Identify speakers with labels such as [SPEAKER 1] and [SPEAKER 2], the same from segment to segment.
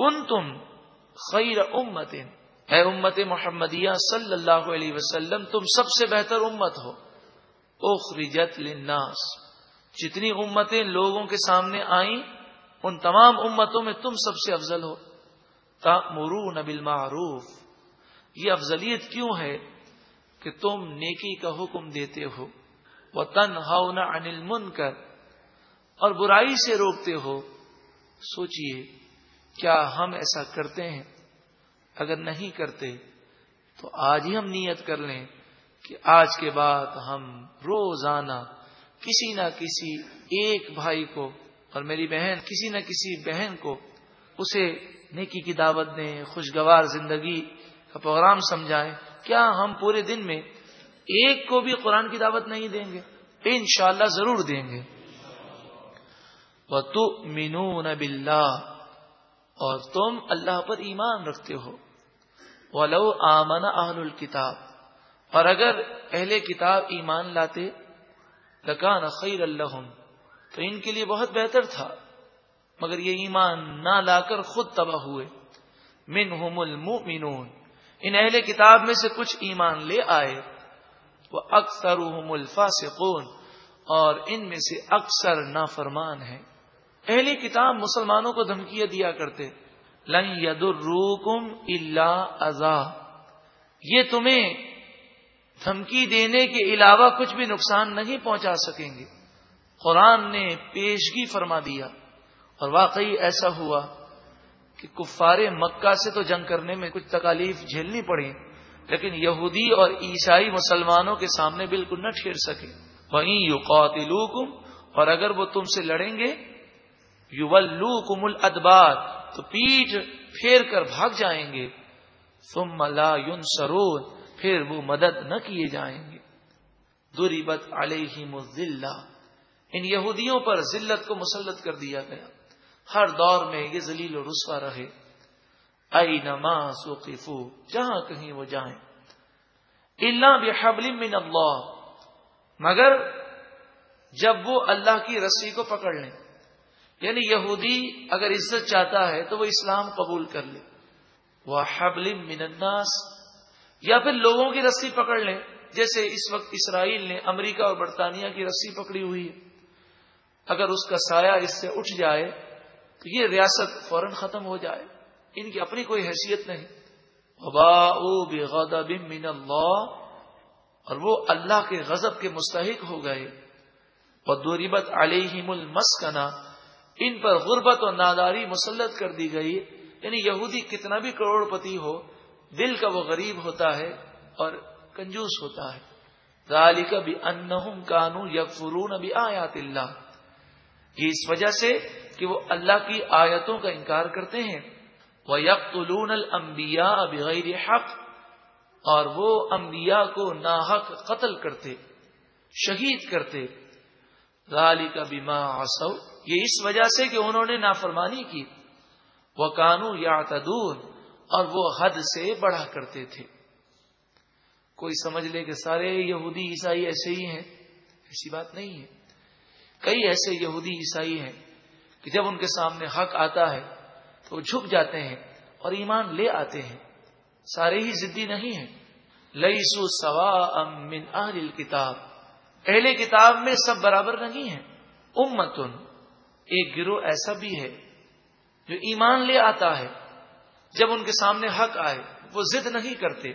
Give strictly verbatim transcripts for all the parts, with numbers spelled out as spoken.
[SPEAKER 1] کنتم خیر امت، اے امت محمدیہ صلی اللہ علیہ وسلم تم سب سے بہتر امت ہو، اخرجت للناس، جتنی امتیں لوگوں کے سامنے آئیں ان تمام امتوں میں تم سب سے افضل ہو۔ تأمرون بالمعروف، یہ افضلیت کیوں ہے کہ تم نیکی کا حکم دیتے ہو، وتنہون عن المنکر، اور برائی سے روکتے ہو۔ سوچئے کیا ہم ایسا کرتے ہیں؟ اگر نہیں کرتے تو آج ہی ہم نیت کر لیں کہ آج کے بعد ہم روزانہ کسی نہ کسی ایک بھائی کو اور میری بہن کسی نہ کسی بہن کو اسے نیکی کی دعوت دیں، خوشگوار زندگی کا پروگرام سمجھائیں۔ کیا ہم پورے دن میں ایک کو بھی قرآن کی دعوت نہیں دیں گے؟ انشاءاللہ ضرور دیں گے۔ وَتُؤْمِنُونَ بِاللَّهِ، اور تم اللہ پر ایمان رکھتے ہو۔ وَلَوْ آمَنَ أَهْلُ الْكِتَابِ، اور اگر اہل کتاب ایمان لاتے، لَكَانَ خَيْرًا لَهُمْ، تو ان کے لیے بہت بہتر تھا، مگر یہ ایمان نہ لا کر خود تباہ ہوئے۔ مِنْهُمُ الْمُؤْمِنُونَ، ان اہل کتاب میں سے کچھ ایمان لے آئے، وَأَكْثَرُهُمُ الْفَاسِقُونَ، اور ان میں سے اکثر نافرمان ہیں۔ اہل کتاب مسلمانوں کو دھمکیاں دیا کرتے، لن یضروکم الا اذى، یہ تمہیں دھمکی دینے کے علاوہ کچھ بھی نقصان نہیں پہنچا سکیں گے۔ قرآن نے پیشگی فرما دیا، اور واقعی ایسا ہوا کہ کفار مکہ سے تو جنگ کرنے میں کچھ تکالیف جھیلنی پڑی، لیکن یہودی اور عیسائی مسلمانوں کے سامنے بالکل نہ ٹھہر سکے۔ وَإِن يُقَاتِلُوكُمْ، اور اگر وہ تم سے لڑیں گے، یولوکم الادبار، تو پیٹھ پھیر کر بھاگ جائیں گے، ثم لا ینصرون، پھر وہ مدد نہ کیے جائیں گے۔ ضربت علیہم الذلہ، ان یہودیوں پر ذلت کو مسلط کر دیا گیا، ہر دور میں یہ ذلیل و رسوا رہے۔ اینما ثقفوا، جہاں کہیں وہ جائیں، الا بحبل من اللہ، مگر جب وہ اللہ کی رسی کو پکڑ لیں، یعنی یہودی اگر عزت چاہتا ہے تو وہ اسلام قبول کر لے، وحبل من الناس، یا پھر لوگوں کی رسی پکڑ لیں، جیسے اس وقت اسرائیل نے امریکہ اور برطانیہ کی رسی پکڑی ہوئی ہے، اگر اس کا سایہ اس سے اٹھ جائے تو یہ ریاست فوراً ختم ہو جائے، ان کی اپنی کوئی حیثیت نہیں۔ وباؤوا بغضب من اللہ، اور وہ اللہ کے غضب کے مستحق ہو گئے۔ وضربت علیہم المسکنہ، ان پر غربت اور ناداری مسلط کر دی گئی، یعنی یہودی کتنا بھی کروڑ پتی ہو، دل کا وہ غریب ہوتا ہے اور کنجوس ہوتا ہے۔ ذالک بانہم کانوا یکفرون بآیات اللہ، یہ اس وجہ سے کہ وہ اللہ کی آیتوں کا انکار کرتے ہیں۔ وَيَقْتُلُونَ الْأَنْبِيَاءَ بِغَيْرِ حَقٍّ، اور وہ انبیاء کو ناحق قتل کرتے، شہید کرتے۔ ذَلِكَ بِمَا عَصَوْا، یہ اس وجہ سے کہ انہوں نے نافرمانی کی۔ وَكَانُوا يَعْتَدُونَ، اور وہ حد سے بڑھا کرتے تھے۔ کوئی سمجھ لے کہ سارے یہودی عیسائی ایسے ہی ہیں، ایسی بات نہیں ہے۔ کئی ایسے یہودی عیسائی ہیں کہ جب ان کے سامنے حق آتا ہے تو وہ جھک جاتے ہیں اور ایمان لے آتے ہیں، سارے ہی ضدی نہیں ہیں۔ لیسوا سواء من اہل الکتاب، اہل کتاب میں سب برابر نہیں ہیں۔ امتن، ایک گروہ ایسا بھی ہے جو ایمان لے آتا ہے، جب ان کے سامنے حق آئے وہ ضد نہیں کرتے۔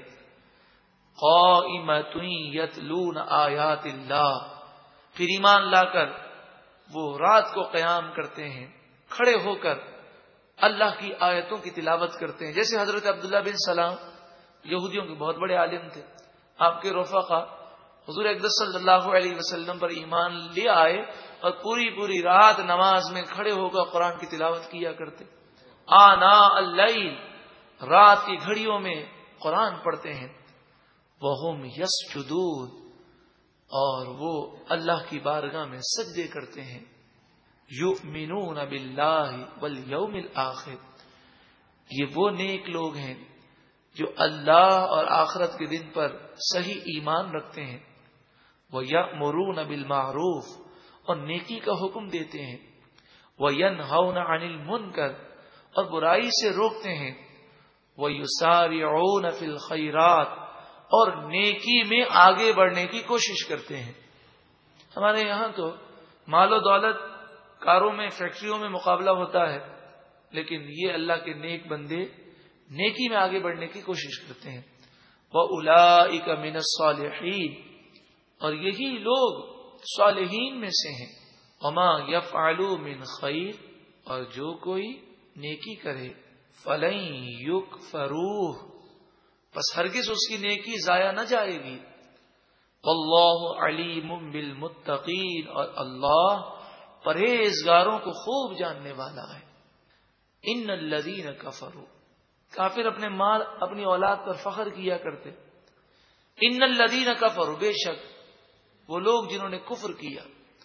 [SPEAKER 1] قائمۃ یتلون آیات اللہ، پھر ایمان لا کر وہ رات کو قیام کرتے ہیں، کھڑے ہو کر اللہ کی آیتوں کی تلاوت کرتے ہیں، جیسے حضرت عبداللہ بن سلام یہودیوں کے بہت بڑے عالم تھے، آپ کے رفقا حضور اقدس صلی اللہ علیہ وسلم پر ایمان لے آئے اور پوری پوری رات نماز میں کھڑے ہو کر قرآن کی تلاوت کیا کرتے۔ آنا اللیل، رات کی گھڑیوں میں قرآن پڑھتے ہیں۔ وہم یسجدون، اور وہ اللہ کی بارگاہ میں سجدے کرتے ہیں۔ یؤمنون باللہ والیوم الآخر، یہ وہ نیک لوگ ہیں جو اللہ اور آخرت کے دن پر صحیح ایمان رکھتے ہیں۔ وَيَأْمُرُونَ بِالْمَعْرُوفِ، اور نیکی کا حکم دیتے ہیں۔ وَيَنْهَوْنَ عَنِ الْمُنْكَرِ، اور برائی سے روکتے ہیں، وَيُسَارِعُونَ فِي الْخَيْرَاتِ اور نیکی میں آگے بڑھنے کی کوشش کرتے ہیں۔ ہمارے یہاں تو مال و دولت، کاروں میں، فیکٹریوں میں مقابلہ ہوتا ہے، لیکن یہ اللہ کے نیک بندے نیکی میں آگے بڑھنے کی کوشش کرتے ہیں۔ وَأُولَئِكَ مِنَ الصَّالِحِينَ اور یہی لوگ صالحین میں سے ہیں۔ وَمَا يَفْعَلُوا مِنْ خَيْرٍ اور جو کوئی نیکی کرے، فَلَن يُكْفَرُوهُ پس ہرگز اس کی نیکی ضائع نہ جائے گی۔ وَاللَّهُ عَلِيمٌ بِالْمُتَّقِينَ اور اللہ پرہیزگاروں کو خوب جاننے والا ہے۔ ان الذین کفروا کافر اپنے مال، اپنی اولاد پر فخر کیا کرتے۔ ان الذین کفروا بے شک وہ لوگ جنہوں نے کفر کیا،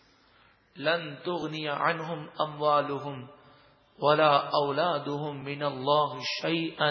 [SPEAKER 1] لن تغنی عنہم اموالہم ولا اولادہم من اللہ شیئا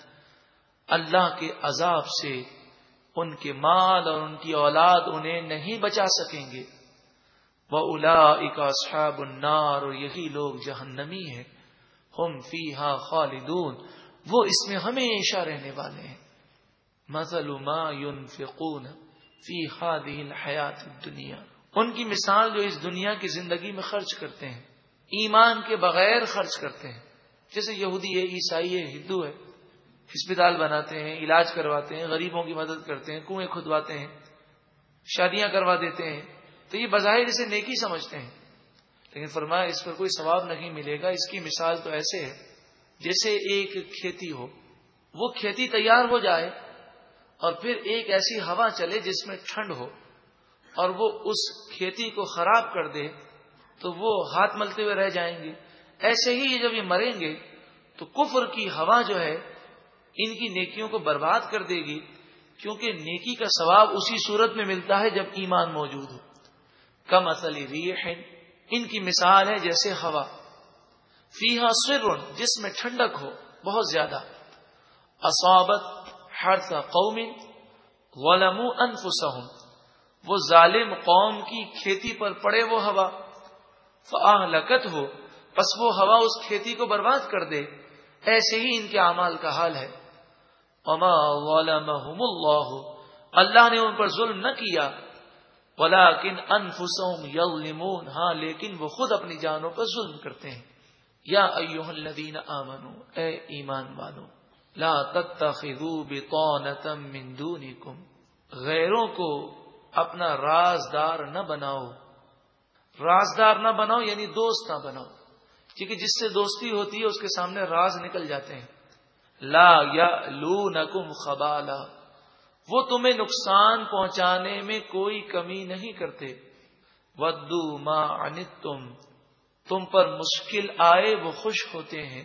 [SPEAKER 1] اللہ کے عذاب سے ان کے مال اور ان کی اولاد انہیں نہیں بچا سکیں گے۔ وَأُولَئِكَ أَصْحَابُ النَّارِ اور یہی لوگ جہنمی ہیں، ہم فیہا خالدون وہ اس میں ہمیشہ رہنے والے ہیں۔ مثل ما ينفقون فی هذه الحیات الدنیا ان کی مثال جو اس دنیا کی زندگی میں خرچ کرتے ہیں، ایمان کے بغیر خرچ کرتے ہیں، جیسے یہودی ہے، عیسائی ہے، ہندو ہے، ہسپتال بناتے ہیں، علاج کرواتے ہیں، غریبوں کی مدد کرتے ہیں، کنویں کھدواتے ہیں، شادیاں کروا دیتے ہیں، تو یہ بظاہر اسے نیکی سمجھتے ہیں، لیکن فرمایا اس پر کوئی ثواب نہیں ملے گا۔ اس کی مثال تو ایسے ہے جیسے ایک کھیتی ہو، وہ کھیتی تیار ہو جائے اور پھر ایک ایسی ہوا چلے جس میں ٹھنڈ ہو اور وہ اس کھیتی کو خراب کر دے تو وہ ہاتھ ملتے ہوئے رہ جائیں گے۔ ایسے ہی یہ جب یہ مریں گے تو کفر کی ہوا جو ہے ان کی نیکیوں کو برباد کر دے گی، کیونکہ نیکی کا ثواب اسی صورت میں ملتا ہے جب ایمان موجود ہو۔ کمثل ریح ان کی مثال ہے جیسے ہوا، فیہا سر جس میں ٹھنڈک ہو بہت زیادہ، اصابت حرث قوم ظلموا انفسہم وہ ظالم قوم کی کھیتی پر پڑے وہ ہوا، فاہلکت ہو پس وہ ہوا اس کھیتی کو برباد کر دے۔ ایسے ہی ان کے اعمال کا حال ہے۔ وما ظلمهم اللہ اللہ نے ان پر ظلم نہ کیا، ولکن انفسهم یظلمون ہاں لیکن وہ خود اپنی جانوں پر ظلم کرتے ہیں۔ یا ایھا الذین آمنوا اے ایمان والو، لا تتخذوا بطانة من دونکم غیروں کو اپنا رازدار نہ بناؤ۔ رازدار نہ بناؤ یعنی دوست نہ بناؤ، کیونکہ جس سے دوستی ہوتی ہے اس کے سامنے راز نکل جاتے ہیں۔ لا یألونکم خبالا وہ تمہیں نقصان پہنچانے میں کوئی کمی نہیں کرتے۔ ودوا ما عنتم تم پر مشکل آئے وہ خوش ہوتے ہیں۔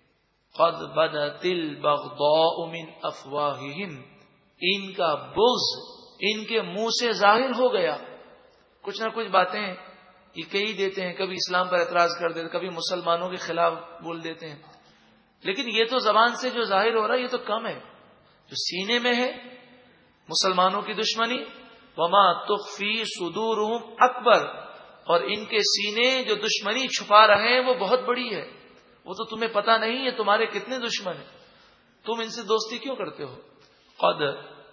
[SPEAKER 1] قد بدت البغضاء من افواہہم ان کا بغض ان کے منہ سے ظاہر ہو گیا۔ کچھ نہ کچھ باتیں یہ کہی دیتے ہیں، کبھی اسلام پر اعتراض کر دیتے، کبھی مسلمانوں کے خلاف بول دیتے ہیں، لیکن یہ تو زبان سے جو ظاہر ہو رہا ہے یہ تو کم ہے، جو سینے میں ہے مسلمانوں کی دشمنی۔ وما تخفی صدورہم اکبر اور ان کے سینے جو دشمنی چھپا رہے ہیں وہ بہت بڑی ہے، وہ تو تمہیں پتہ نہیں ہے تمہارے کتنے دشمن ہیں، تم ان سے دوستی کیوں کرتے ہو۔ قد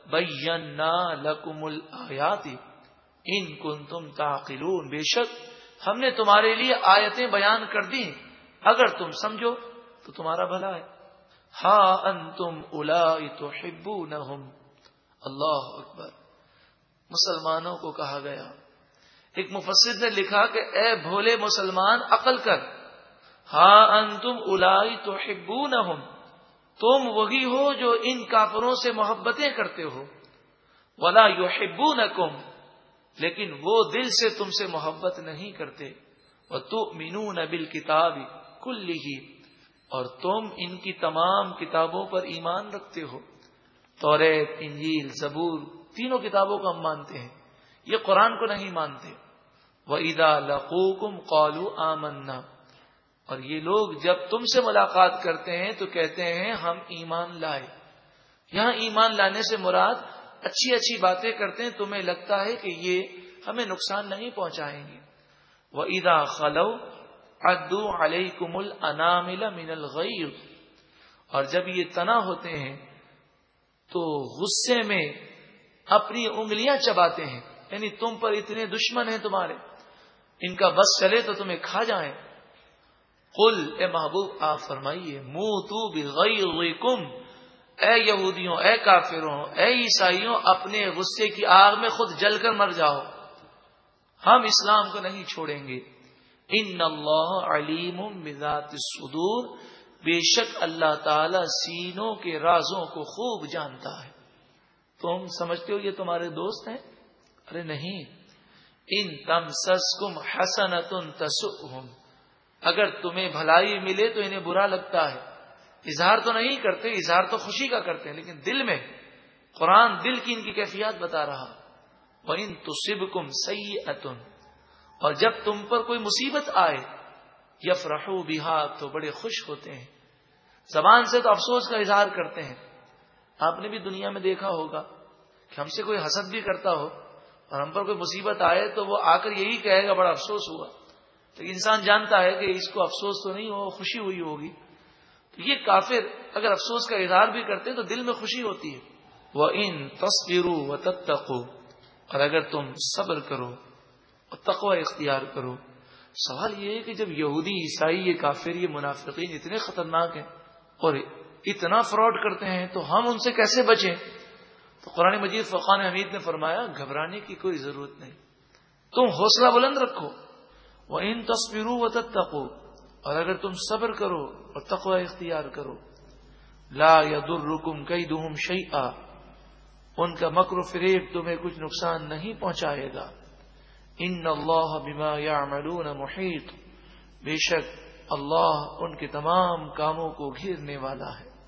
[SPEAKER 1] بینا لکم الآیات ان کنتم تعقلون بے شک ہم نے تمہارے لیے آیتیں بیان کر دی، اگر تم سمجھو تو تمہارا بھلا ہے۔ ہاں انتم اولائی تحبونہم اللہ اکبر مسلمانوں کو کہا گیا۔ ایک مفسر نے لکھا کہ اے بھولے مسلمان عقل کر، ہاں انتم اولائی تحبونہم تم وہی ہو جو ان کافروں سے محبتیں کرتے ہو، ولا یحبونکم لیکن وہ دل سے تم سے محبت نہیں کرتے، وتؤمنون بالکتاب کلہ اور تم ان کی تمام کتابوں پر ایمان رکھتے ہو، توریت، انجیل، زبور تینوں کتابوں کو ہم مانتے ہیں، یہ قرآن کو نہیں مانتے۔ وَإِذَا لَقُوكُمْ قَالُوا آمَنَّا اور یہ لوگ جب تم سے ملاقات کرتے ہیں تو کہتے ہیں ہم ایمان لائے۔ یہاں ایمان لانے سے مراد اچھی اچھی باتیں کرتے ہیں، تمہیں لگتا ہے کہ یہ ہمیں نقصان نہیں پہنچائیں گے۔ وَإِذَا خَلَوْا عدو علیکم الانامل من الغیظ، اور جب یہ تنا ہوتے ہیں تو غصے میں اپنی انگلیاں چباتے ہیں، یعنی تم پر اتنے دشمن ہیں تمہارے، ان کا بس چلے تو تمہیں کھا جائیں۔ قل اے محبوب آپ فرمائیے، موتوا بغیظکم، اے یہودیوں، اے کافروں، اے عیسائیوں، اپنے غصے کی آگ میں خود جل کر مر جاؤ، ہم اسلام کو نہیں چھوڑیں گے۔ ان اللہ علیم بذات الصدور، بے شک اللہ تعالی سینوں کے رازوں کو خوب جانتا ہے۔ تم سمجھتے ہو یہ تمہارے دوست ہیں؟ ارے نہیں، ان تمسسکم حسنۃ تسؤہم، اگر تمہیں بھلائی ملے تو انہیں برا لگتا ہے، اظہار تو نہیں کرتے، اظہار تو خوشی کا کرتے ہیں، لیکن دل میں، قرآن دل کی ان کی کیفیات بتا رہا۔ وَإِن تُصِبْكُمْ سَيِّئَةٌ، اور جب تم پر کوئی مصیبت آئے، یفرحوا بها، تو بڑے خوش ہوتے ہیں، زبان سے تو افسوس کا اظہار کرتے ہیں۔ آپ نے بھی دنیا میں دیکھا ہوگا کہ ہم سے کوئی حسد بھی کرتا ہو اور ہم پر کوئی مصیبت آئے تو وہ آ کر یہی کہے گا بڑا افسوس ہوا، تو انسان جانتا ہے کہ اس کو افسوس تو نہیں ہو، خوشی ہوئی ہوگی۔ تو یہ کافر اگر افسوس کا اظہار بھی کرتے تو دل میں خوشی ہوتی ہے۔ وَإِن تَصْبِرُوا وَتَتَّقُوا، اور اگر تم صبر کرو اور تقوی اختیار کرو۔ سوال یہ ہے کہ جب یہودی، عیسائی، یہ کافر، یہ منافقین اتنے خطرناک ہیں اور اتنا فراڈ کرتے ہیں تو ہم ان سے کیسے بچیں؟ تو قرآن مجید فرقان حمید نے فرمایا گھبرانے کی کوئی ضرورت نہیں، تم حوصلہ بلند رکھو۔ وَإِن تَصْبِرُوا وَتَتَّقُوا، اور اگر تم صبر کرو اور تقوی اختیار کرو، لا يَضُرُّكُمْ كَيْدُهُمْ شَيْئًا، ان کا مکر و فریب تمہیں کچھ نقصان نہیں پہنچائے گا۔ ان اللہ بما یعملون محیط، بے شک اللہ ان کے تمام کاموں کو گھیرنے والا ہے۔